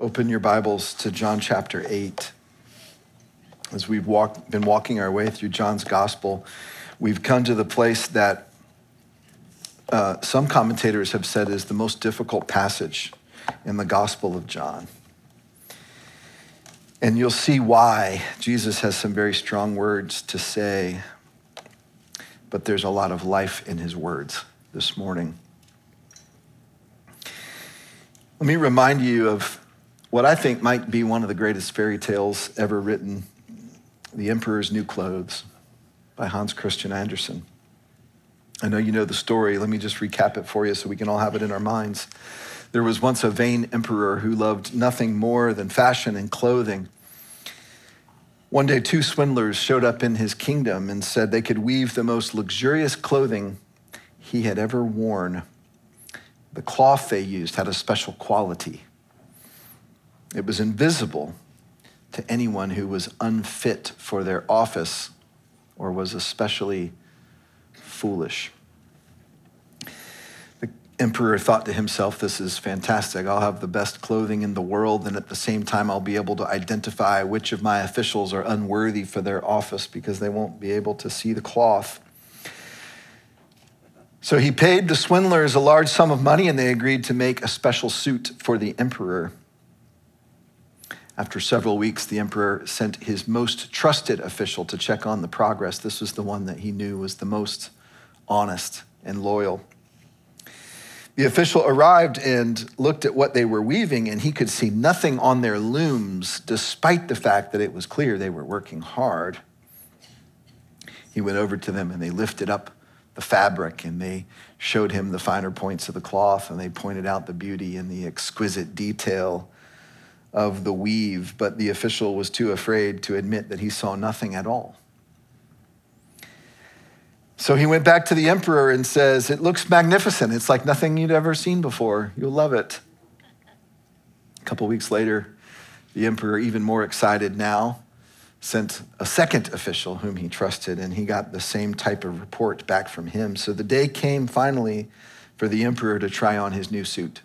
Open your Bibles to John chapter 8. As we've been walking our way through John's gospel, we've come to the place that some commentators have said is the most difficult passage in the Gospel of John. And you'll see why. Jesus has some very strong words to say, but there's a lot of life in his words this morning. Let me remind you of what I think might be one of the greatest fairy tales ever written, The Emperor's New Clothes by Hans Christian Andersen. I know you know the story. Let me just recap it for you so we can all have it in our minds. There was once a vain emperor who loved nothing more than fashion and clothing. One day, two swindlers showed up in his kingdom and said they could weave the most luxurious clothing he had ever worn. The cloth they used had a special quality. It was invisible to anyone who was unfit for their office or was especially foolish. The emperor thought to himself, this is fantastic. I'll have the best clothing in the world, and at the same time, I'll be able to identify which of my officials are unworthy for their office because they won't be able to see the cloth. So he paid the swindlers a large sum of money, and they agreed to make a special suit for the emperor. After several weeks, the emperor sent his most trusted official to check on the progress. This was the one that he knew was the most honest and loyal. The official arrived and looked at what they were weaving, and he could see nothing on their looms, despite the fact that it was clear they were working hard. He went over to them, and they lifted up the fabric, and they showed him the finer points of the cloth, and they pointed out the beauty and the exquisite detail of the weave, but the official was too afraid to admit that he saw nothing at all. So he went back to the emperor and says, it looks magnificent. It's like nothing you'd ever seen before. You'll love it. A couple weeks later, the emperor, even more excited now, sent a second official whom he trusted, and he got the same type of report back from him. So the day came finally for the emperor to try on his new suit.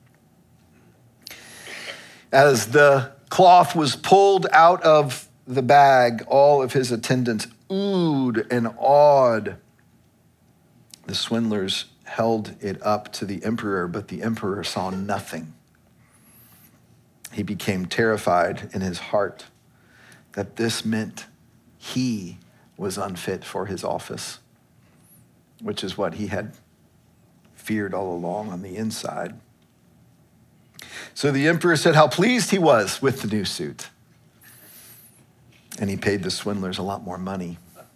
As the cloth was pulled out of the bag, all of his attendants oohed and awed. The swindlers held it up to the emperor, but the emperor saw nothing. He became terrified in his heart that this meant he was unfit for his office, which is what he had feared all along on the inside. So the emperor said how pleased he was with the new suit. And he paid the swindlers a lot more money.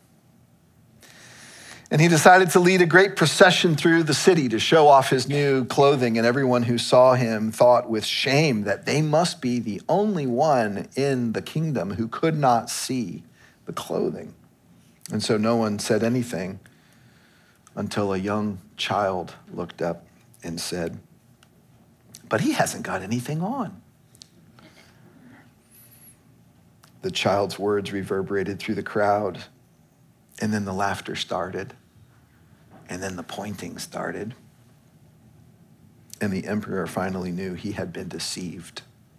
And he decided to lead a great procession through the city to show off his new clothing. And everyone who saw him thought with shame that they must be the only one in the kingdom who could not see the clothing. And so no one said anything until a young child looked up and said, but he hasn't got anything on. The child's words reverberated through the crowd, and then the laughter started, and then the pointing started, and the emperor finally knew he had been deceived.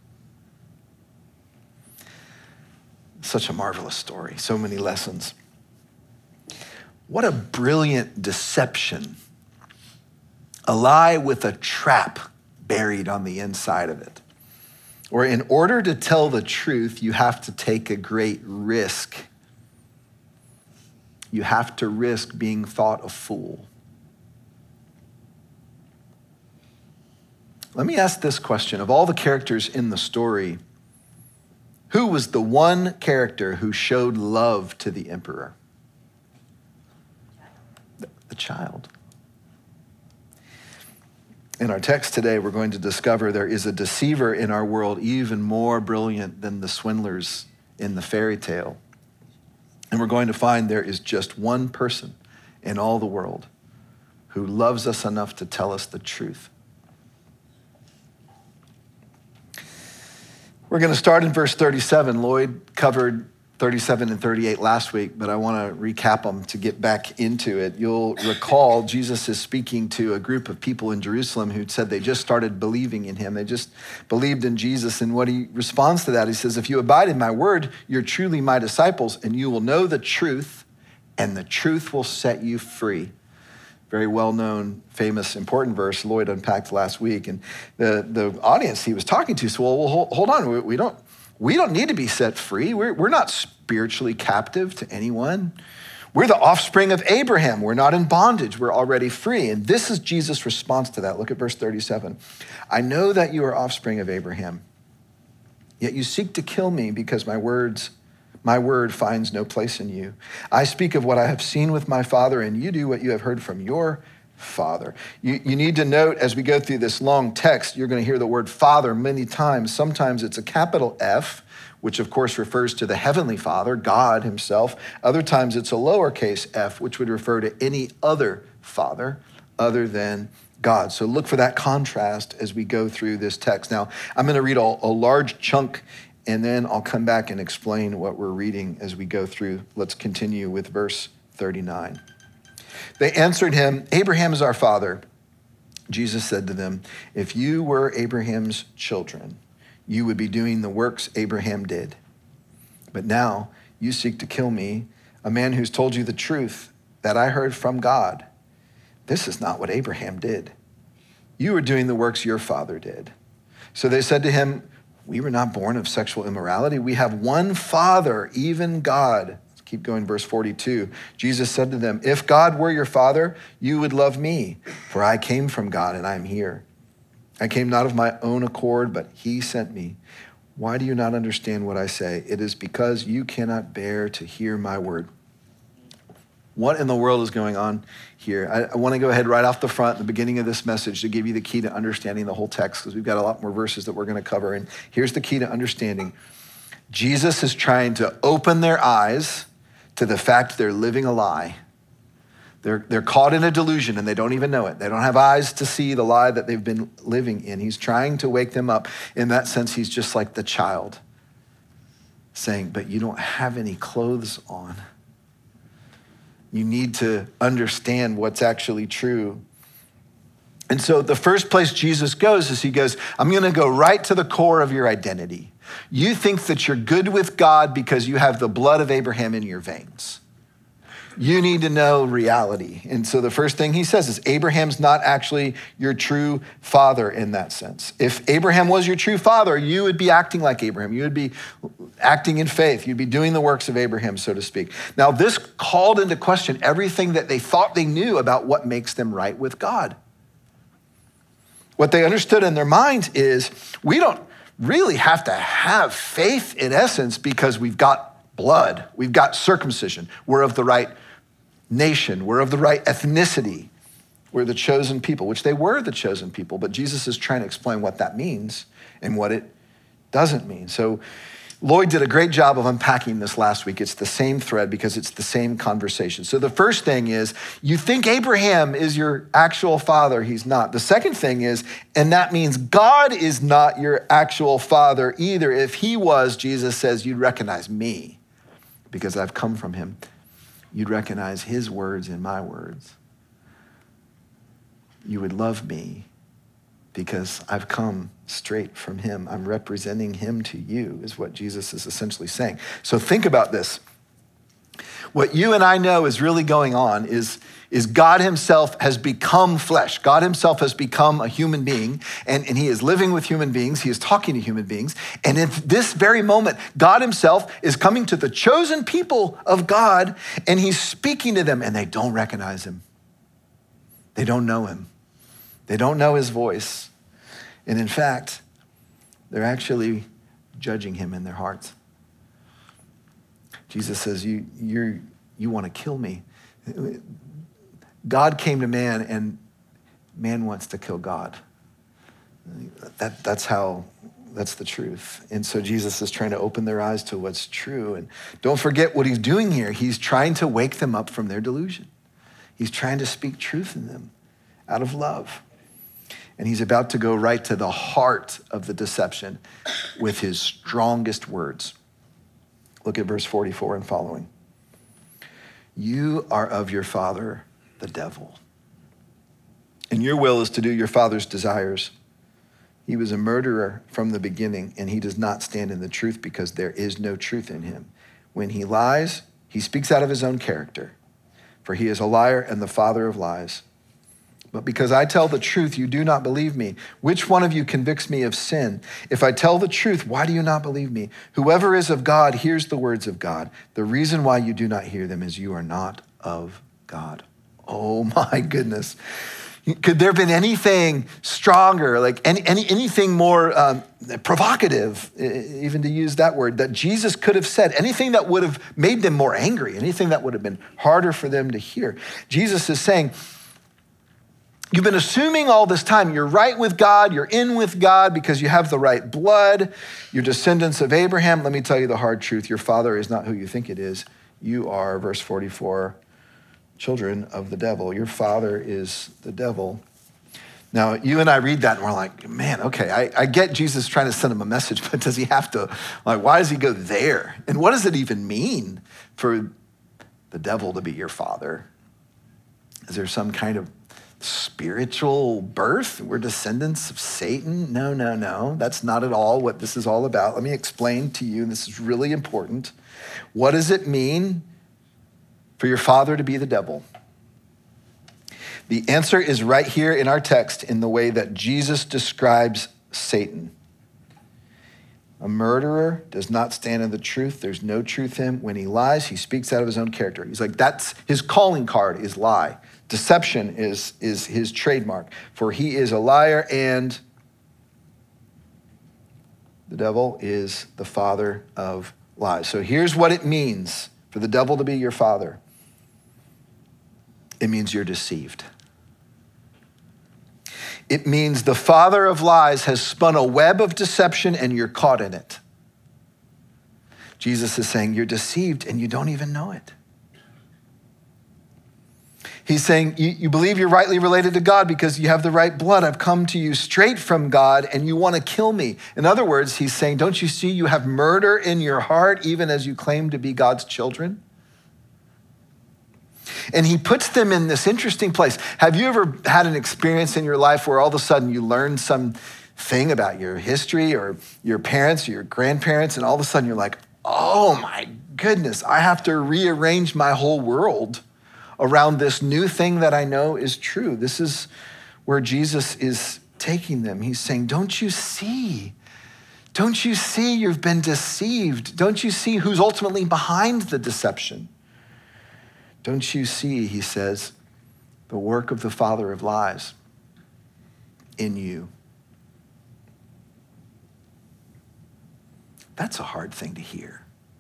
Such a marvelous story, so many lessons. What a brilliant deception. A lie with a trap buried on the inside of it. Or in order to tell the truth, you have to take a great risk. You have to risk being thought a fool. Let me ask this question. Of all the characters in the story, who was the one character who showed love to the emperor? The child. In our text today, we're going to discover there is a deceiver in our world even more brilliant than the swindlers in the fairy tale. And we're going to find there is just one person in all the world who loves us enough to tell us the truth. We're going to start in verse 37. Lloyd covered 37 and 38 last week, but I want to recap them to get back into it. You'll recall Jesus is speaking to a group of people in Jerusalem who said they just started believing in him. They just believed in Jesus. And what he responds to that, he says, if you abide in my word, you're truly my disciples, and you will know the truth, and the truth will set you free. Very well-known, famous, important verse Lloyd unpacked last week. And the audience he was talking to said, well, hold on, we don't need to be set free. We're not spiritually captive to anyone. We're the offspring of Abraham. We're not in bondage. We're already free. And this is Jesus' response to that. Look at verse 37. I know that you are offspring of Abraham, yet you seek to kill me because my word finds no place in you. I speak of what I have seen with my father, and you do what you have heard from your father. You need to note as we go through this long text, you're going to hear the word father many times. Sometimes it's a capital F, which of course refers to the heavenly Father, God himself. Other times it's a lowercase f, which would refer to any other father other than God. So look for that contrast as we go through this text. Now, I'm going to read a large chunk, and then I'll come back and explain what we're reading as we go through. Let's continue with verse 39. They answered him, Abraham is our father. Jesus said to them, if you were Abraham's children, you would be doing the works Abraham did. But now you seek to kill me, a man who's told you the truth that I heard from God. This is not what Abraham did. You are doing the works your father did. So they said to him, we were not born of sexual immorality. We have one Father, even God. Keep going, verse 42. Jesus said to them, if God were your father, you would love me, for I came from God and I am here. I came not of my own accord, but he sent me. Why do you not understand what I say? It is because you cannot bear to hear my word. What in the world is going on here? I want to go ahead right off the front, the beginning of this message, to give you the key to understanding the whole text, because we've got a lot more verses that we're going to cover. And here's the key to understanding. Jesus is trying to open their eyes to the fact they're living a lie. They're caught in a delusion and they don't even know it. They don't have eyes to see the lie that they've been living in. He's trying to wake them up. In that sense, he's just like the child saying, but you don't have any clothes on. You need to understand what's actually true. And so the first place Jesus goes is he goes, I'm going to go right to the core of your identity. You think that you're good with God because you have the blood of Abraham in your veins. You need to know reality. And so the first thing he says is Abraham's not actually your true father in that sense. If Abraham was your true father, you would be acting like Abraham. You would be acting in faith. You'd be doing the works of Abraham, so to speak. Now, this called into question everything that they thought they knew about what makes them right with God. What they understood in their minds is we don't really have to have faith in essence because we've got blood. We've got circumcision. We're of the right nation. We're of the right ethnicity. We're the chosen people, which they were the chosen people, but Jesus is trying to explain what that means and what it doesn't mean. So Lloyd did a great job of unpacking this last week. It's the same thread because it's the same conversation. So the first thing is, you think Abraham is your actual father. He's not. The second thing is, and that means God is not your actual father either. If he was, Jesus says, you'd recognize me because I've come from him. You'd recognize his words in my words. You would love me because I've come straight from him. I'm representing him to you, is what Jesus is essentially saying. So think about this. What you and I know is really going on is God himself has become flesh. God himself has become a human being, and he is living with human beings. He is talking to human beings. And in this very moment, God himself is coming to the chosen people of God, and he's speaking to them, and they don't recognize him. They don't know him. They don't know his voice. And in fact, they're actually judging him in their hearts. Jesus says, you want to kill me. God came to man and man wants to kill God. That's the truth. And so Jesus is trying to open their eyes to what's true. And don't forget what he's doing here. He's trying to wake them up from their delusion. He's trying to speak truth in them out of love. And he's about to go right to the heart of the deception with his strongest words. Look at verse 44 and following. You are of your father, the devil, and your will is to do your father's desires. He was a murderer from the beginning, and he does not stand in the truth because there is no truth in him. When he lies, he speaks out of his own character, for he is a liar and the father of lies. But because I tell the truth, you do not believe me. Which one of you convicts me of sin? If I tell the truth, why do you not believe me? Whoever is of God hears the words of God. The reason why you do not hear them is you are not of God. Oh my goodness. Could there have been anything stronger, like anything more provocative, even to use that word, that Jesus could have said? Anything that would have made them more angry, anything that would have been harder for them to hear? Jesus is saying, you've been assuming all this time you're right with God, you're in with God because you have the right blood, you're descendants of Abraham. Let me tell you the hard truth. Your father is not who you think it is. You are, verse 44, children of the devil. Your father is the devil. Now, you and I read that and we're like, man, okay, I get Jesus trying to send him a message, but does he have to, like, why does he go there? And what does it even mean for the devil to be your father? Is there some kind of spiritual birth? We're descendants of Satan? No. That's not at all what this is all about. Let me explain to you, and this is really important. What does it mean for your father to be the devil? The answer is right here in our text in the way that Jesus describes Satan. A murderer does not stand in the truth. There's no truth in him. When he lies, he speaks out of his own character. He's like, that's his calling card is lie. Deception is his trademark, for he is a liar and the devil is the father of lies. So here's what it means for the devil to be your father. It means you're deceived. It means the father of lies has spun a web of deception and you're caught in it. Jesus is saying you're deceived and you don't even know it. He's saying, you believe you're rightly related to God because you have the right blood. I've come to you straight from God and you want to kill me. In other words, he's saying, don't you see you have murder in your heart even as you claim to be God's children? And he puts them in this interesting place. Have you ever had an experience in your life where all of a sudden you learn something about your history or your parents or your grandparents and all of a sudden you're like, oh my goodness, I have to rearrange my whole world around this new thing that I know is true. This is where Jesus is taking them. He's saying, don't you see? Don't you see you've been deceived? Don't you see who's ultimately behind the deception? Don't you see, he says, the work of the father of lies in you? That's a hard thing to hear.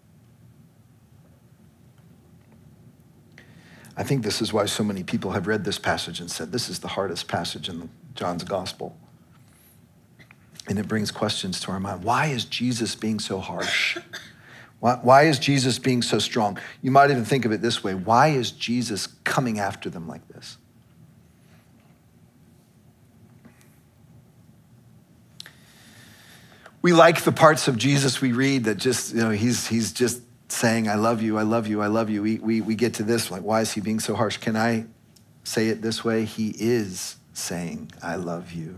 I think this is why so many people have read this passage and said, this is the hardest passage in John's gospel. And it brings questions to our mind. Why is Jesus being so harsh? Why is Jesus being so strong? You might even think of it this way. Why is Jesus coming after them like this? We like the parts of Jesus we read that just, he's just saying, I love you, I love you, I love you. We get to this, like, why is he being so harsh? Can I say it this way? He is saying, I love you.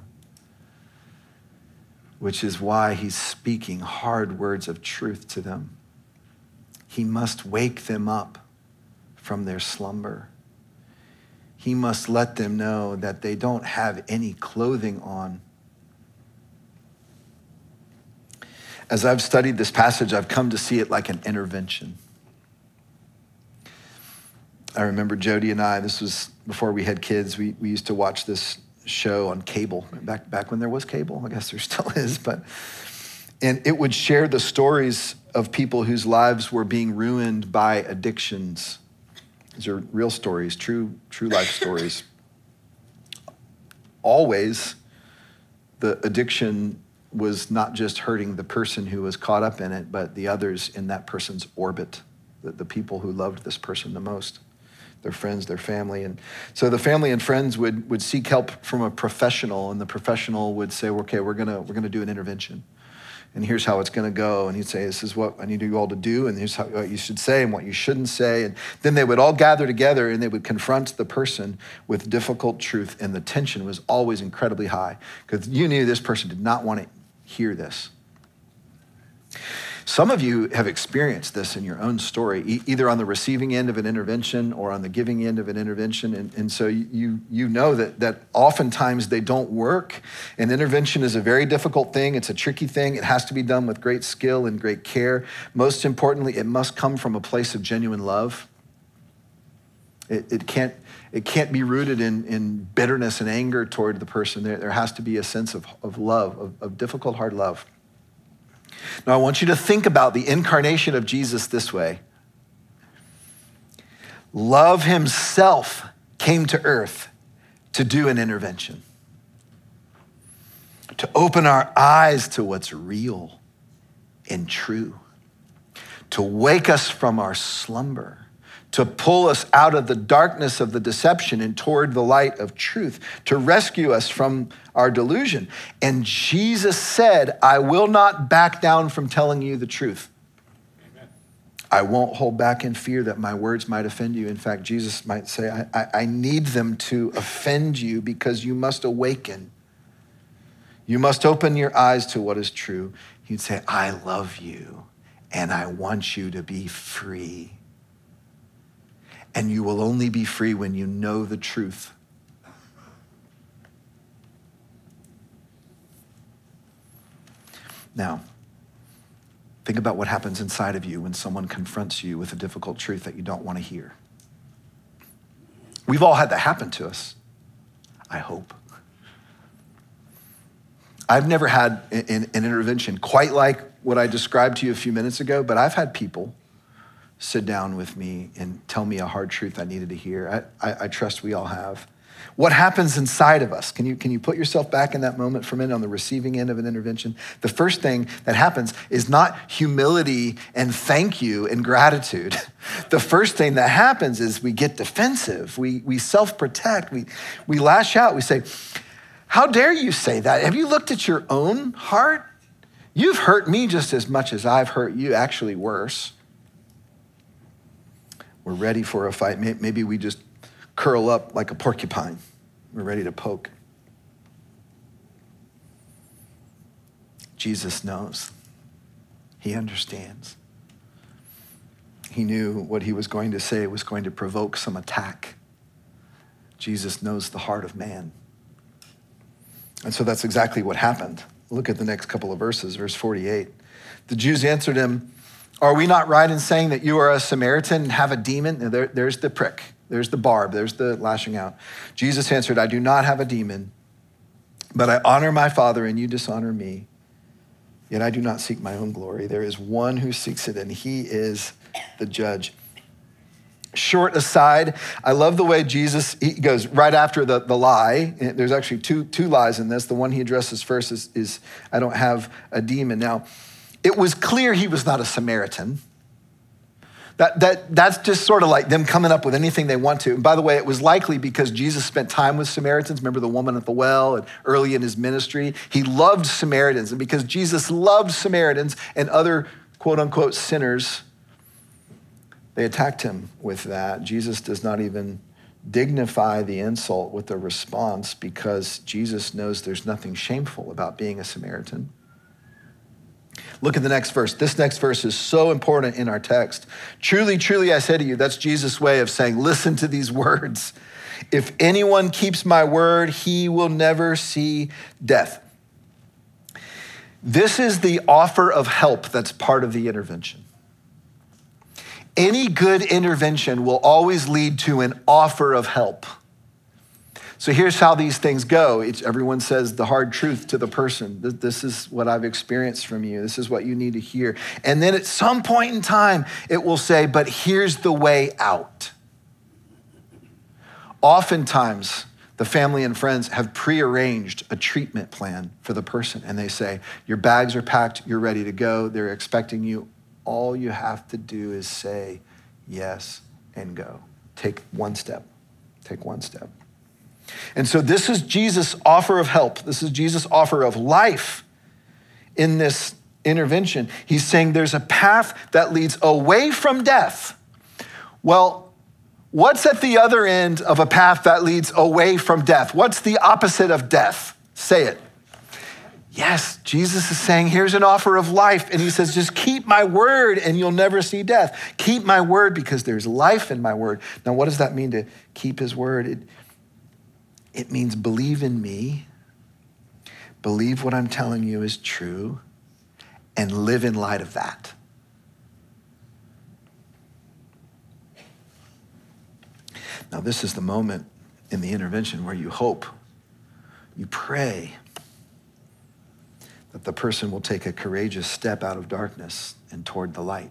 Which is why he's speaking hard words of truth to them. He must wake them up from their slumber. He must let them know that they don't have any clothing on. As I've studied this passage, I've come to see it like an intervention. I remember Jody and I, this was before we had kids, we used to watch this show on cable, back when there was cable. I guess there still is, and it would share the stories of people whose lives were being ruined by addictions. These are real stories, true life stories. Always, the addiction was not just hurting the person who was caught up in it, but the others in that person's orbit, the people who loved this person the most, their friends, their family. And so the family and friends would seek help from a professional, and the professional would say, okay, we're gonna do an intervention. and here's how it's going to go. And he'd say, this is what I need you all to do, and here's what you should say and what you shouldn't say. And then they would all gather together and they would confront the person with difficult truth. And the tension was always incredibly high because you knew this person did not want to hear this. Some of you have experienced this in your own story, either on the receiving end of an intervention or on the giving end of an intervention. And so you know that oftentimes they don't work. An intervention is a very difficult thing. It's a tricky thing. It has to be done with great skill and great care. Most importantly, it must come from a place of genuine love. It can't be rooted in bitterness and anger toward the person. There has to be a sense of love, of difficult, hard love. Now, I want you to think about the incarnation of Jesus this way. Love himself came to earth to do an intervention, to open our eyes to what's real and true, to wake us from our slumber, to pull us out of the darkness of the deception and toward the light of truth, to rescue us from our delusion. And Jesus said, I will not back down from telling you the truth. Amen. I won't hold back in fear that my words might offend you. In fact, Jesus might say, I need them to offend you because you must awaken. You must open your eyes to what is true. He'd say, I love you and I want you to be free. And you will only be free when you know the truth. Now, think about what happens inside of you when someone confronts you with a difficult truth that you don't want to hear. We've all had that happen to us, I hope. I've never had an intervention quite like what I described to you a few minutes ago, but I've had people sit down with me and tell me a hard truth I needed to hear. I trust we all have. What happens inside of us? Can you put yourself back in that moment for a minute on the receiving end of an intervention? The first thing that happens is not humility and thank you and gratitude. The first thing that happens is we get defensive. We self-protect. We lash out. We say, how dare you say that? Have you looked at your own heart? You've hurt me just as much as I've hurt you, actually worse. We're ready for a fight. Maybe we just curl up like a porcupine. We're ready to poke. Jesus knows. He understands. He knew what he was going to say was going to provoke some attack. Jesus knows the heart of man. And so that's exactly what happened. Look at the next couple of verses, verse 48. The Jews answered him, are we not right in saying that you are a Samaritan and have a demon? There's the prick. There's the barb. There's the lashing out. Jesus answered, I do not have a demon, but I honor my Father and you dishonor me. Yet I do not seek my own glory. There is one who seeks it and he is the judge. Short aside, I love the way Jesus, he goes right after the lie. There's actually two lies in this. The one he addresses first is I don't have a demon. Now, it was clear he was not a Samaritan. That's just sort of like them coming up with anything they want to. And by the way, it was likely because Jesus spent time with Samaritans. Remember the woman at the well and early in his ministry? He loved Samaritans. And because Jesus loved Samaritans and other quote unquote sinners, they attacked him with that. Jesus does not even dignify the insult with a response because Jesus knows there's nothing shameful about being a Samaritan. Look at the next verse. This next verse is so important in our text. Truly, truly, I say to you, that's Jesus' way of saying, listen to these words. If anyone keeps my word, he will never see death. This is the offer of help that's part of the intervention. Any good intervention will always lead to an offer of help. So here's how these things go. Everyone says the hard truth to the person. This is what I've experienced from you. This is what you need to hear. And then at some point in time, it will say, but here's the way out. Oftentimes, the family and friends have prearranged a treatment plan for the person. And they say, your bags are packed, you're ready to go. They're expecting you. All you have to do is say yes and go. Take one step. Take one step. And so this is Jesus' offer of help. This is Jesus' offer of life in this intervention. He's saying there's a path that leads away from death. Well, what's at the other end of a path that leads away from death? What's the opposite of death? Say it. Yes, Jesus is saying, here's an offer of life. And he says, just keep my word and you'll never see death. Keep my word because there's life in my word. Now, what does that mean to keep his word? It means believe in me, believe what I'm telling you is true, and live in light of that. Now, this is the moment in the intervention where you hope, you pray, that the person will take a courageous step out of darkness and toward the light.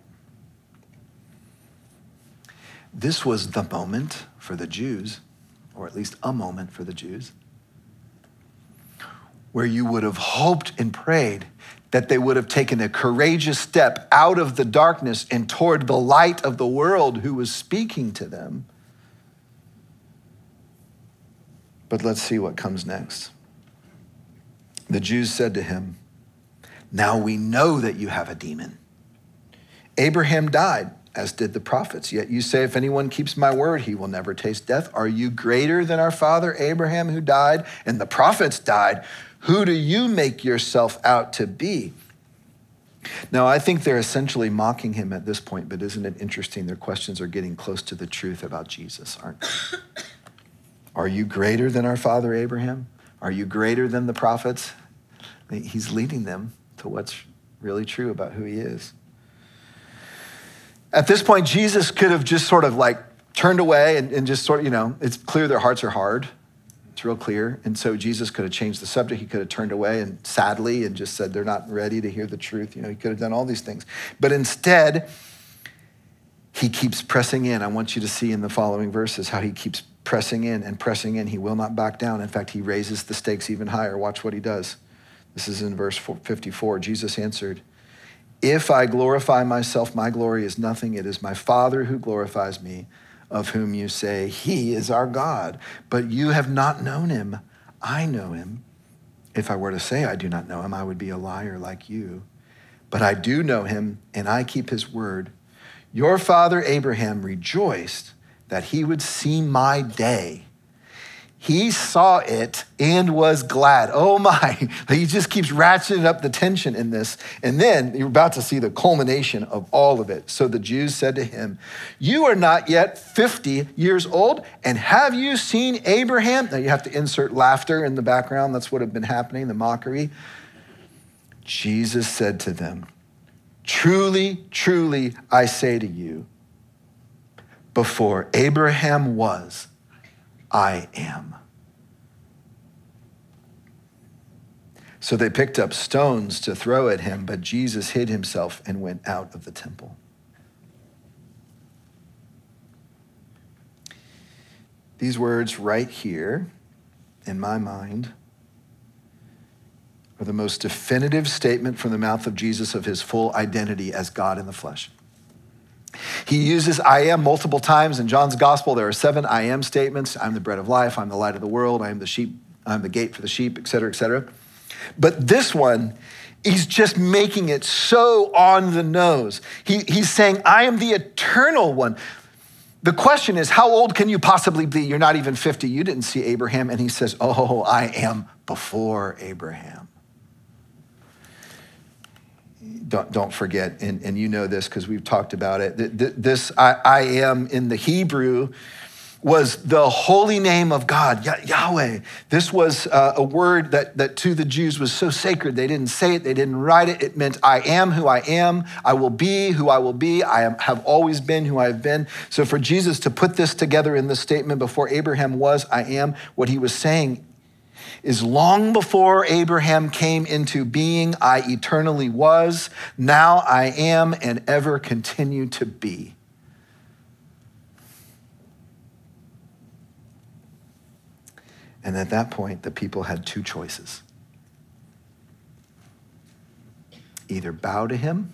This was the moment for the Jews, or at least a moment for the Jews, where you would have hoped and prayed that they would have taken a courageous step out of the darkness and toward the light of the world who was speaking to them. But let's see what comes next. The Jews said to him, now we know that you have a demon. Abraham died, as did the prophets. Yet you say, if anyone keeps my word, he will never taste death. Are you greater than our father Abraham, who died, and the prophets died? Who do you make yourself out to be? Now, I think they're essentially mocking him at this point, but isn't it interesting? Their questions are getting close to the truth about Jesus, aren't they? Are you greater than our father Abraham? Are you greater than the prophets? He's leading them to what's really true about who he is. At this point, Jesus could have just sort of like turned away and just sort of, it's clear their hearts are hard. It's real clear. And so Jesus could have changed the subject. He could have turned away and sadly and just said they're not ready to hear the truth. He could have done all these things. But instead, he keeps pressing in. I want you to see in the following verses how he keeps pressing in and pressing in. He will not back down. In fact, he raises the stakes even higher. Watch what he does. This is in verse 54. Jesus answered, if I glorify myself, my glory is nothing. It is my Father who glorifies me, of whom you say, he is our God. But you have not known him. I know him. If I were to say I do not know him, I would be a liar like you. But I do know him, and I keep his word. Your father Abraham rejoiced that he would see my day. He saw it and was glad. Oh my, he just keeps ratcheting up the tension in this. And then you're about to see the culmination of all of it. So the Jews said to him, you are not yet 50 years old, and have you seen Abraham? Now you have to insert laughter in the background. That's what had been happening, the mockery. Jesus said to them, truly, truly, I say to you, before Abraham was, I am. So they picked up stones to throw at him, but Jesus hid himself and went out of the temple. These words right here, in my mind, are the most definitive statement from the mouth of Jesus of his full identity as God in the flesh. He uses I am multiple times. In John's gospel, there are 7 I am statements. I'm the bread of life. I'm the light of the world. I am the sheep. I'm the gate for the sheep, et cetera, et cetera. But this one, he's just making it so on the nose. He's saying, I am the eternal one. The question is, how old can you possibly be? You're not even 50. You didn't see Abraham. And he says, oh, I am before Abraham. Don't forget, and you know this because we've talked about it, this I am in the Hebrew was the holy name of God, Yahweh. This was a word that to the Jews was so sacred. They didn't say it, they didn't write it. It meant I am who I am, I will be who I will be, have always been who I have been. So for Jesus to put this together in this statement, before Abraham was, I am, what he was saying is long before Abraham came into being, I eternally was, now I am, and ever continue to be. And at that point, the people had 2 choices. Either bow to him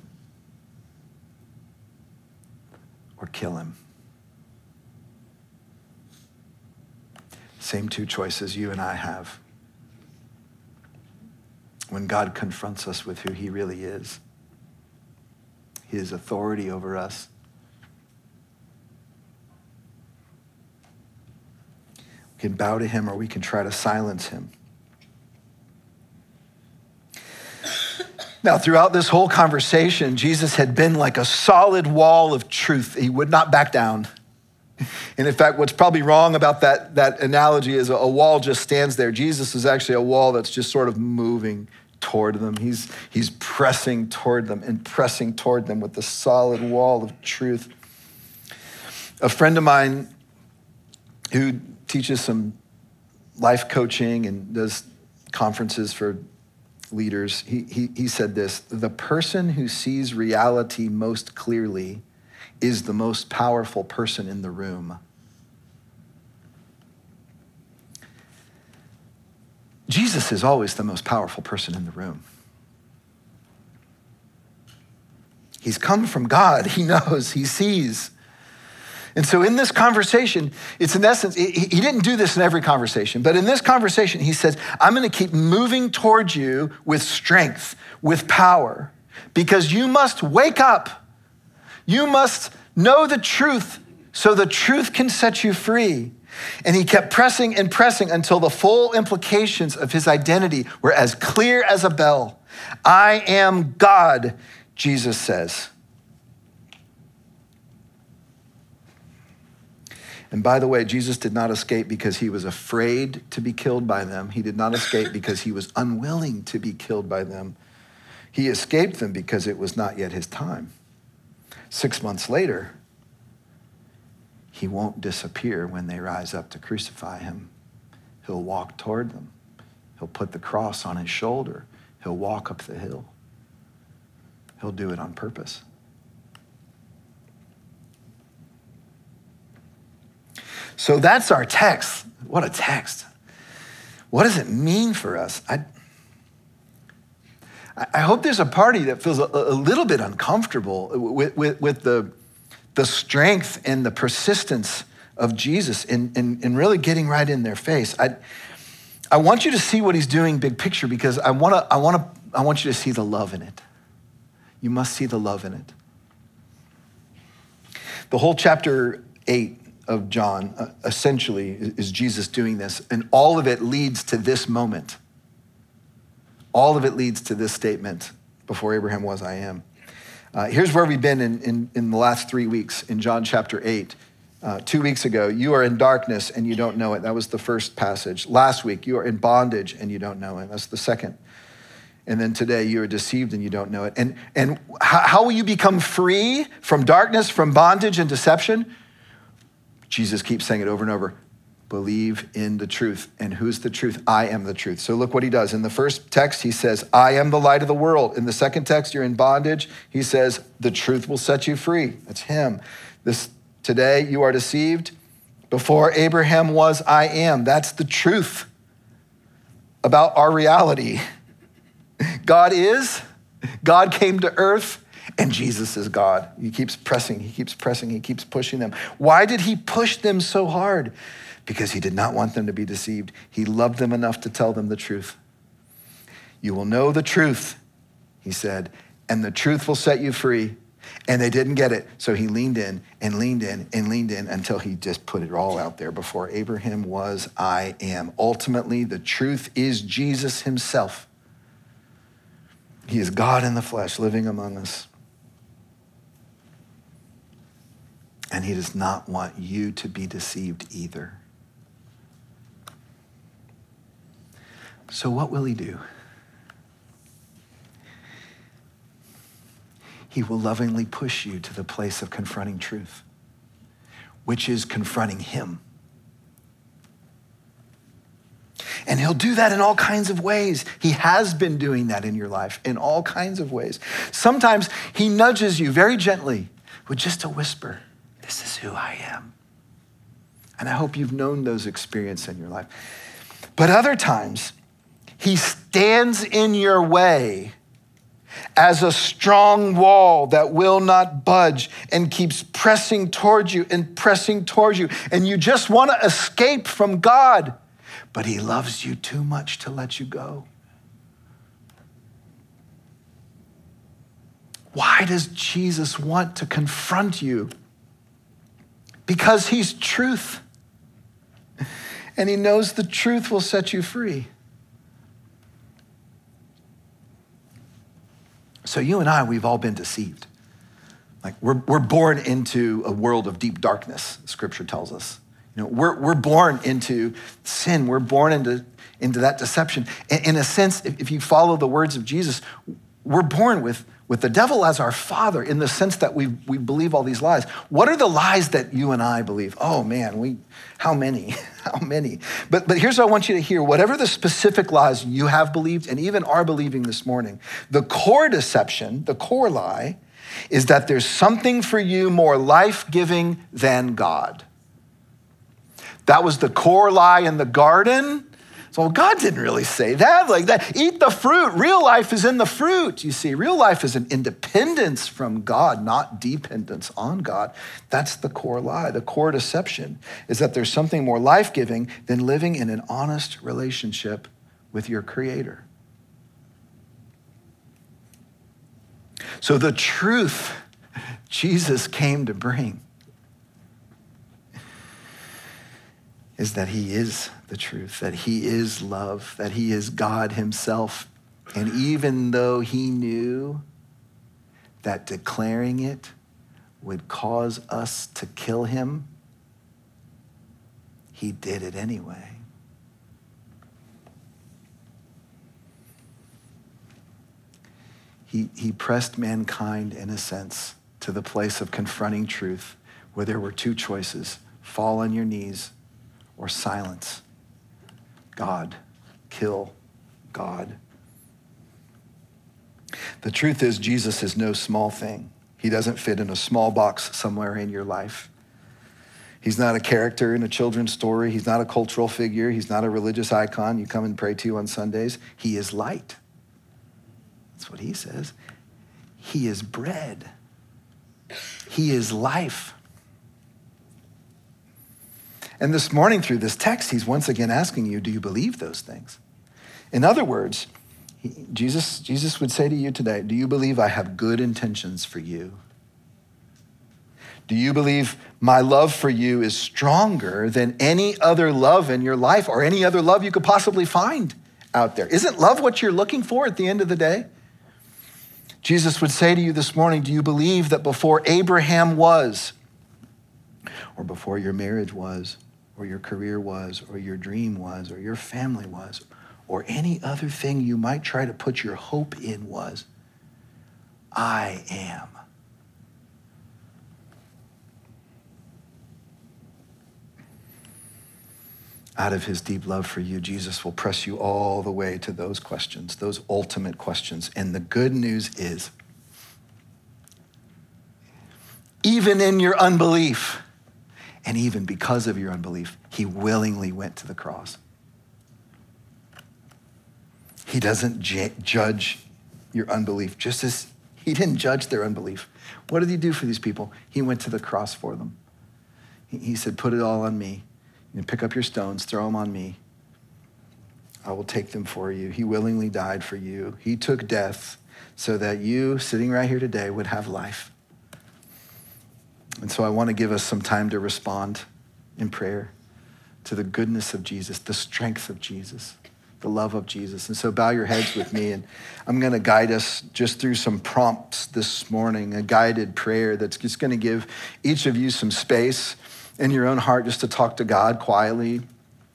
or kill him. Same 2 choices you and I have when God confronts us with who he really is. his authority over us. We can bow to him or we can try to silence him. Now, throughout this whole conversation, Jesus had been like a solid wall of truth. He would not back down. And in fact, what's probably wrong about that analogy is a wall just stands there. Jesus is actually a wall that's just sort of moving toward them. He's pressing toward them and pressing toward them with the solid wall of truth. A friend of mine who teaches some life coaching and does conferences for leaders, he said this: the person who sees reality most clearly is the most powerful person in the room. Jesus is always the most powerful person in the room. He's come from God. He knows, he sees. And so in this conversation, it's in essence, he didn't do this in every conversation, but in this conversation, he says, I'm going to keep moving towards you with strength, with power, because you must wake up. You must know the truth so the truth can set you free. And he kept pressing and pressing until the full implications of his identity were as clear as a bell. I am God, Jesus says. And by the way, Jesus did not escape because he was afraid to be killed by them. He did not escape because he was unwilling to be killed by them. He escaped them because it was not yet his time. 6 months later, he won't disappear when they rise up to crucify him. He'll walk toward them. He'll put the cross on his shoulder. He'll walk up the hill. He'll do it on purpose. So that's our text. What a text. What does it mean for us? I hope there's a party that feels a little bit uncomfortable with the strength and the persistence of Jesus in really getting right in their face. I want you to see what he's doing big picture, because I want you to see the love in it. You must see the love in it. The whole chapter 8 of John essentially is Jesus doing this, and all of it leads to this moment. All of it leads to this statement: before Abraham was, I am. Here's where we've been in the last 3 weeks in John chapter 8. 2 weeks ago, you are in darkness and you don't know it. That was the first passage. Last week, you are in bondage and you don't know it. That's the second. And then today, you are deceived and you don't know it. And how will you become free from darkness, from bondage and deception? Jesus keeps saying it over and over. Believe in the truth. And who's the truth? I am the truth. So look what he does. In the first text, he says, I am the light of the world. In the second text, you're in bondage. He says, the truth will set you free. That's him. Today, you are deceived. Before Abraham was, I am. That's the truth about our reality. God is. God came to earth. And Jesus is God. He keeps pressing, he keeps pressing, he keeps pushing them. Why did he push them so hard? Because he did not want them to be deceived. He loved them enough to tell them the truth. You will know the truth, he said, and the truth will set you free. And they didn't get it. So he leaned in and leaned in and leaned in until he just put it all out there. Before Abraham was, I am. Ultimately, the truth is Jesus himself. He is God in the flesh living among us. And he does not want you to be deceived either. So what will he do? He will lovingly push you to the place of confronting truth, which is confronting him. And he'll do that in all kinds of ways. He has been doing that in your life in all kinds of ways. Sometimes he nudges you very gently with just a whisper. This is who I am. And I hope you've known those experiences in your life. But other times, he stands in your way as a strong wall that will not budge and keeps pressing towards you and pressing towards you. And you just want to escape from God, but he loves you too much to let you go. Why does Jesus want to confront you? Because he's truth. And he knows the truth will set you free. So you and I, we've all been deceived. Like we're born into a world of deep darkness, Scripture tells us. We're born into sin. We're born into that deception. In a sense, if you follow the words of Jesus, we're born with the devil as our father in the sense that we believe all these lies. What are the lies that you and I believe? Oh man, how many? How many? But here's what I want you to hear. Whatever the specific lies you have believed and even are believing this morning, the core deception, the core lie, is that there's something for you more life-giving than God. That was the core lie in the garden. So God didn't really say that like that. Eat the fruit. Real life is in the fruit. You see, real life is an independence from God, not dependence on God. That's the core lie. The core deception is that there's something more life-giving than living in an honest relationship with your Creator. So the truth Jesus came to bring is that he is the truth, that he is love, that he is God himself. And even though he knew that declaring it would cause us to kill him, he did it anyway. He pressed mankind, in a sense, to the place of confronting truth where there were two choices: fall on your knees or silence God, kill God. The truth is, Jesus is no small thing. He doesn't fit in a small box somewhere in your life. He's not a character in a children's story. He's not a cultural figure. He's not a religious icon you come and pray to on Sundays. He is light. That's what he says. He is bread. He is life. And this morning through this text, he's once again asking you, do you believe those things? In other words, Jesus would say to you today, do you believe I have good intentions for you? Do you believe my love for you is stronger than any other love in your life or any other love you could possibly find out there? Isn't love what you're looking for at the end of the day? Jesus would say to you this morning, do you believe that before Abraham was, or before your marriage was, or your career was, or your dream was, or your family was, or any other thing you might try to put your hope in was, I am? Out of his deep love for you, Jesus will press you all the way to those questions, those ultimate questions. And the good news is, even in your unbelief, and even because of your unbelief, he willingly went to the cross. He doesn't judge your unbelief, just as he didn't judge their unbelief. What did he do for these people? He went to the cross for them. He said, put it all on me. You pick up your stones, throw them on me. I will take them for you. He willingly died for you. He took death so that you, sitting right here today, would have life. And so I want to give us some time to respond in prayer to the goodness of Jesus, the strength of Jesus, the love of Jesus. And so bow your heads with me, and I'm going to guide us just through some prompts this morning, a guided prayer that's just going to give each of you some space in your own heart just to talk to God quietly.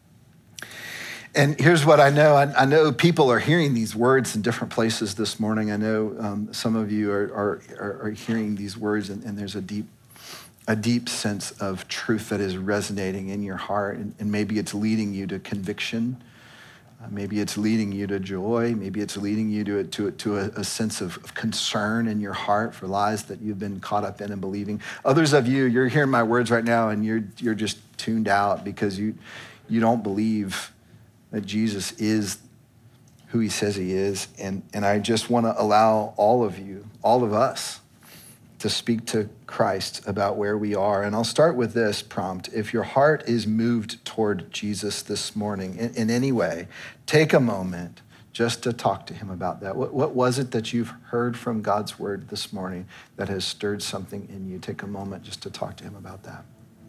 And here's what I know. I know people are hearing these words in different places this morning. I know some of you are hearing these words, and there's a deep sense of truth that is resonating in your heart. And maybe it's leading you to conviction. Maybe it's leading you to joy. Maybe it's leading you to a sense of concern in your heart for lies that you've been caught up in and believing. Others of you, you're hearing my words right now, and you're just tuned out because you don't believe that Jesus is who he says he is. And I just want to allow all of you, all of us, to speak to Christ about where we are. And I'll start with this prompt. If your heart is moved toward Jesus this morning in any way, take a moment just to talk to him about that. What was it that you've heard from God's word this morning that has stirred something in you? Take a moment just to talk to him about that.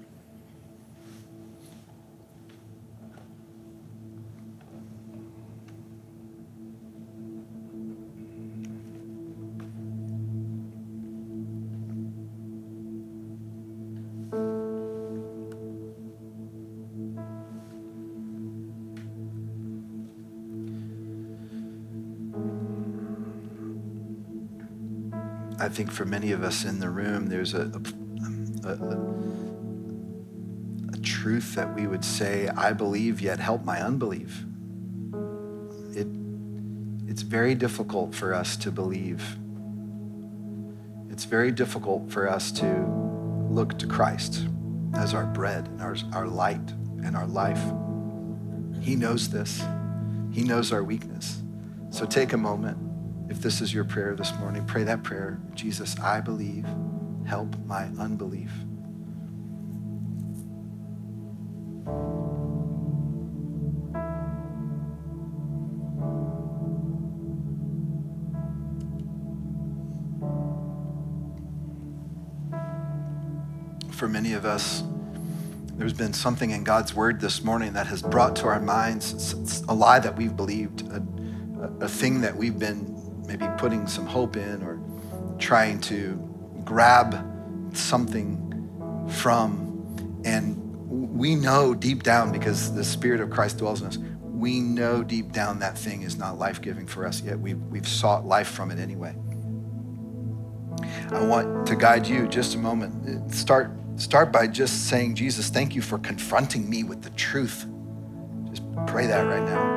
I think for many of us in the room, there's a truth that we would say, I believe, yet help my unbelief. It's very difficult for us to believe. It's very difficult for us to look to Christ as our bread and our light and our life. He knows this. He knows our weakness. So take a moment. If this is your prayer this morning, pray that prayer. Jesus, I believe, help my unbelief. For many of us, there's been something in God's word this morning that has brought to our minds a lie that we've believed, a thing that we've been maybe putting some hope in or trying to grab something from. And we know deep down, because the Spirit of Christ dwells in us, we know deep down that thing is not life-giving for us, yet we've sought life from it anyway. I want to guide you just a moment. Start by just saying, Jesus, thank you for confronting me with the truth. Just pray that right now.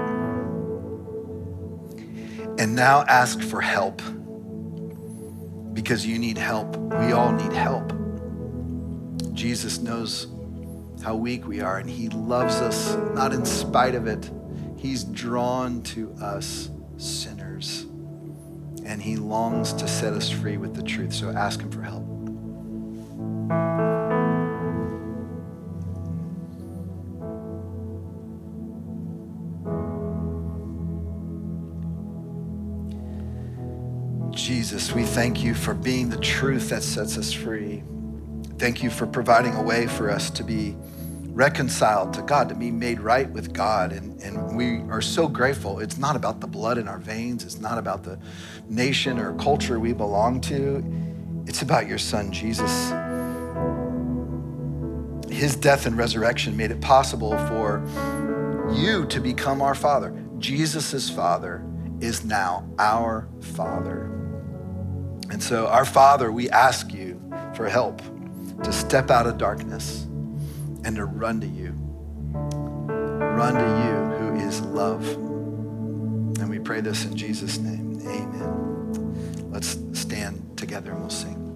And now ask for help, because you need help. We all need help. Jesus knows how weak we are, and he loves us, not in spite of it. He's drawn to us sinners, and he longs to set us free with the truth. So ask him for help. Jesus, we thank you for being the truth that sets us free. Thank you for providing a way for us to be reconciled to God, to be made right with God. And we are so grateful. It's not about the blood in our veins. It's not about the nation or culture we belong to. It's about your son, Jesus. His death and resurrection made it possible for you to become our Father. Jesus' Father is now our Father. And so, our Father, we ask you for help to step out of darkness and to run to you. Run to you who is love. And we pray this in Jesus' name. Amen. Let's stand together and we'll sing.